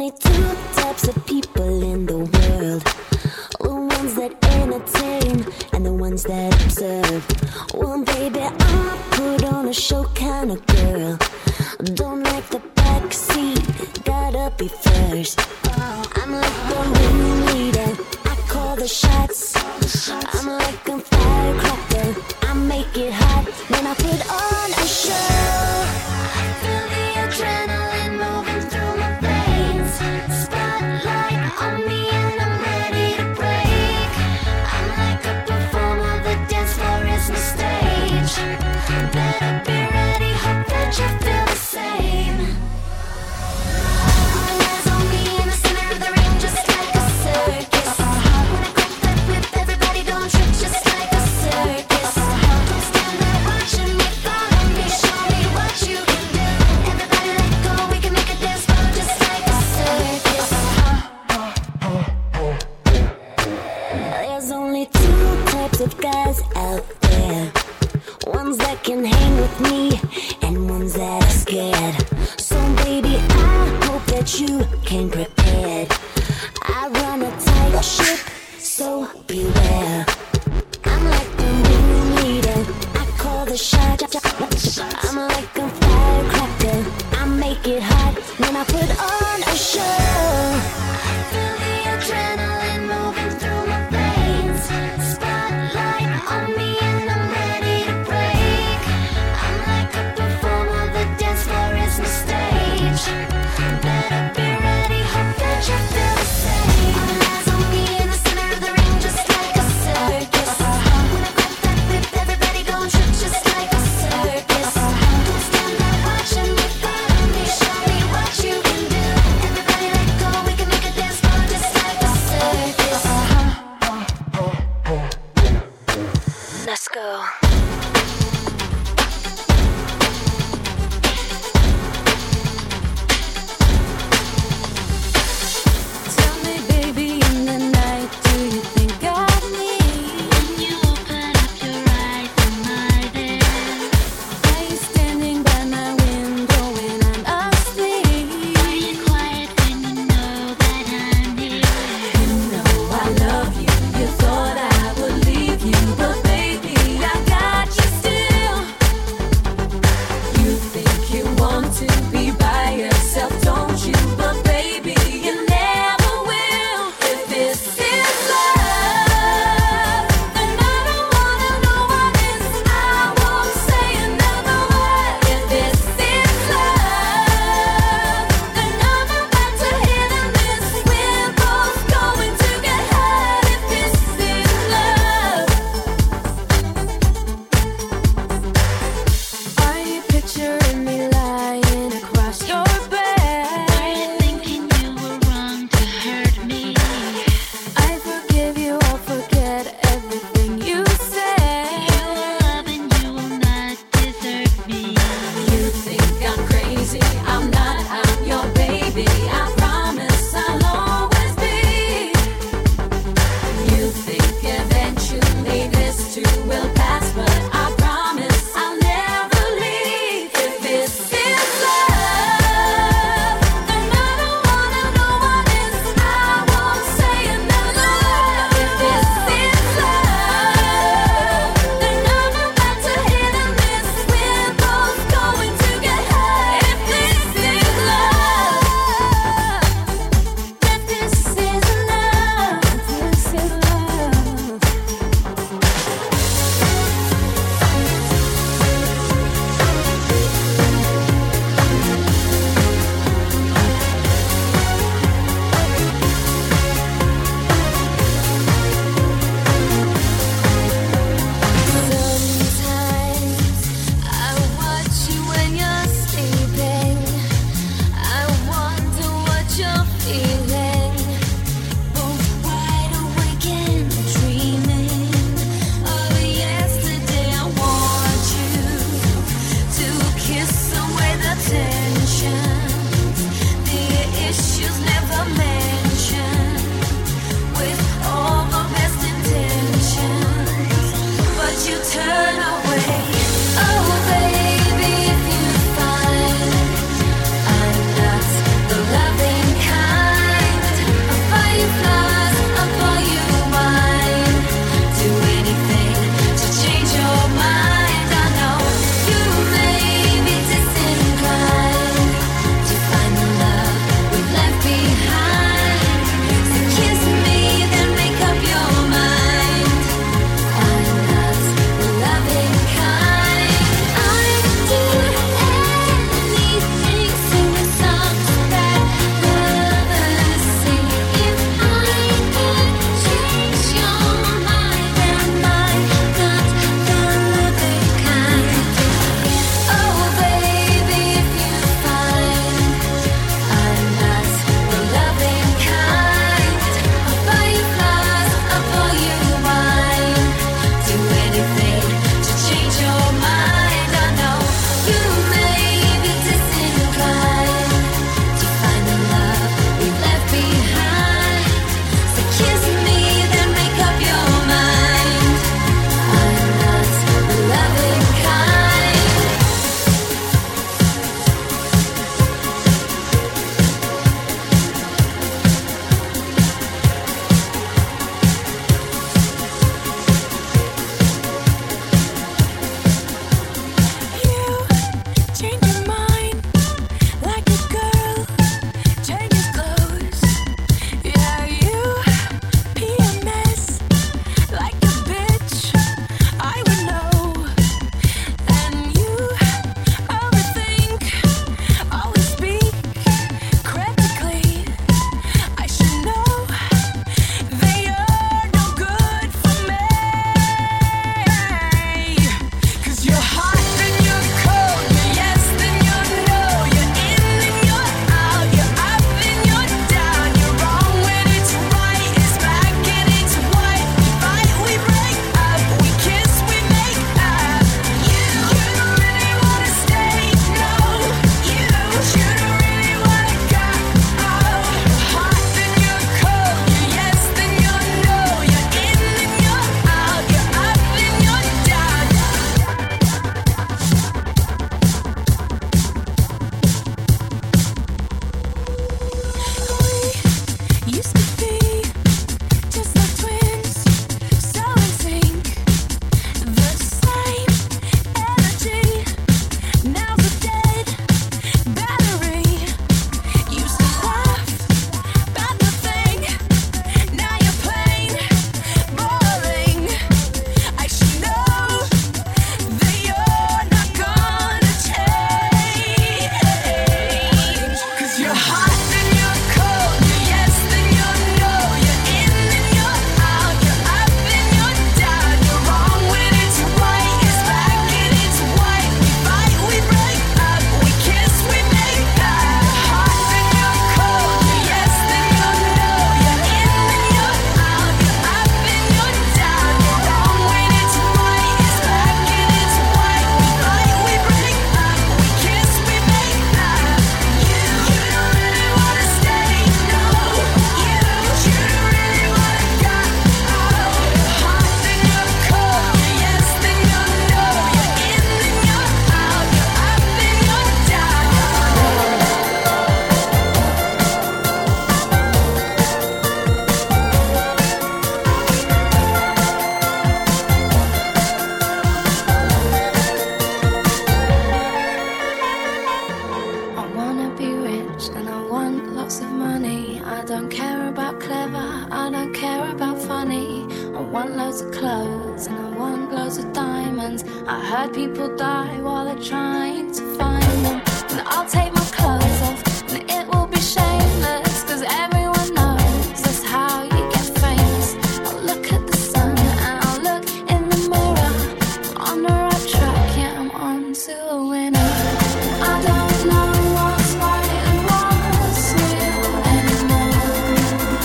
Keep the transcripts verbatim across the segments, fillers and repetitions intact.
only two types of people in the world. The ones that entertain and the ones that observe. Well, baby, I'm put on a show kind of girl. Don't like the back seat, gotta be first. I'm like the ringleader, I call the shots. I'm like a firecracker, I make it hot when I put on a show. Feel the adrenaline moving through my veins. Spotlight on me and I'm ready to break. I'm like a performer, the dance floor is my stage. Better be ready, hope that you feel the same. All eyes on me in the center of the ring, just like a circus. When I crack that whip, everybody don't trip, just like a circus. Don't stand there watching me, follow me, show me what you can do. Everybody let go, we can make a dance floor just like a circus. There's only two types of guys out there. Ones that can hang with me and ones that are scared. So baby, I hope that you came prepared. I run a tight ship, so beware. I'm like the ringleader, I call the shot. I'm like a firecracker, I make it hot when I put on a show. Feel the adrenaline moving through my veins. Spotlight on me and I'm ready to break. I'm like a performer, the dance floor is my stage. Better be ready, hope that you feel the same. All eyes on me in the center of the ring, just like a circus. When I crack that whip, everybody gon' trip, just like a circus. Don't stand there watching me, follow me, show me what you can do. Everybody let go, we can make a dance floor just like a circus. Let's go. Tell me, baby, in the night, do you think of me? When you open up your eyes, am I there? Are you standing by my window when I'm asleep? Are you quiet when you know that I'm here? You know I love you, you thought I would leave you, but baby, I got you still. You think you want to be by yourself, don't you? But baby, you never will. If this is love, then I don't wanna know what is. I won't say another word. If this is love, then I'm about to hit a miss. We're both going to get hurt. If this is love. Are you picturing me lying across your bed? Are you thinking you were wrong to hurt me? I forgive you, I'll forget everything you said. You will love and you will not desert me. You think I'm crazy, I'm not, I'm your baby. I promise I'll always be. You think eventually this too will pass, but I promise I'll never leave. If this is love, then I don't wanna know what is. I won't say another word. If this is love, then I'm about to hit a miss. We're both going to get hurt. If this is love, if this is love, this is love. Sometimes I watch you when you're sleeping. I wonder what you're feeling. Both wide awake and dreaming of yesterday. I want you to kiss away the tensions, the issues never mentioned, with all the best intentions, but you turn away. Oh baby, if you find I'm not the loving kind, jewels are diamonds. I heard people die while they're trying to find them. And I'll take my clothes off and it will be shameless, cause everyone knows that's how you get famous. I'll look at the sun and I'll look in the mirror. I'm on the right track, yeah, I'm on to a winner. I don't know what's right and what's real anymore.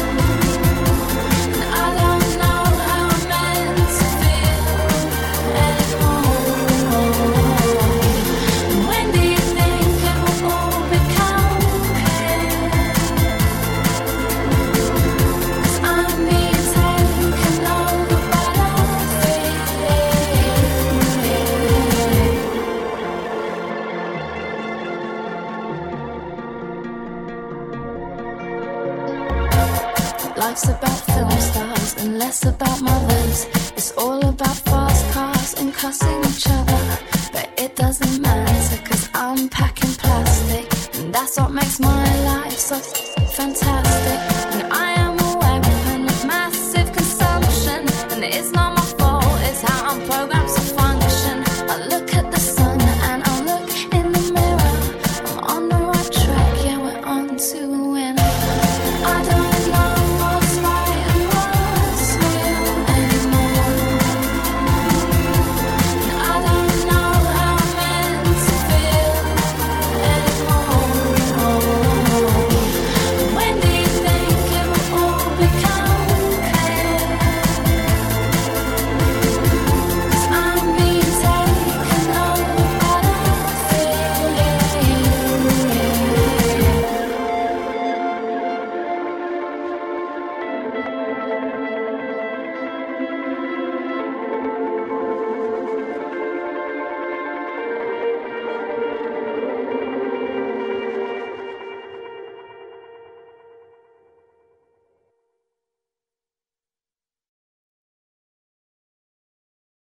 And I don't know how I'm meant to feel anymore. And when do you think it will all become clear? 'Cause I'm being taken over by the fear. Life's about film stars and less about mothers. It's all about fast cars and cussing each other. But it doesn't matter, cause I'm packing plastic, and that's what makes my life so fantastic. And I am a weapon of massive consumption, and it's not my fault, it's how I'm programmed.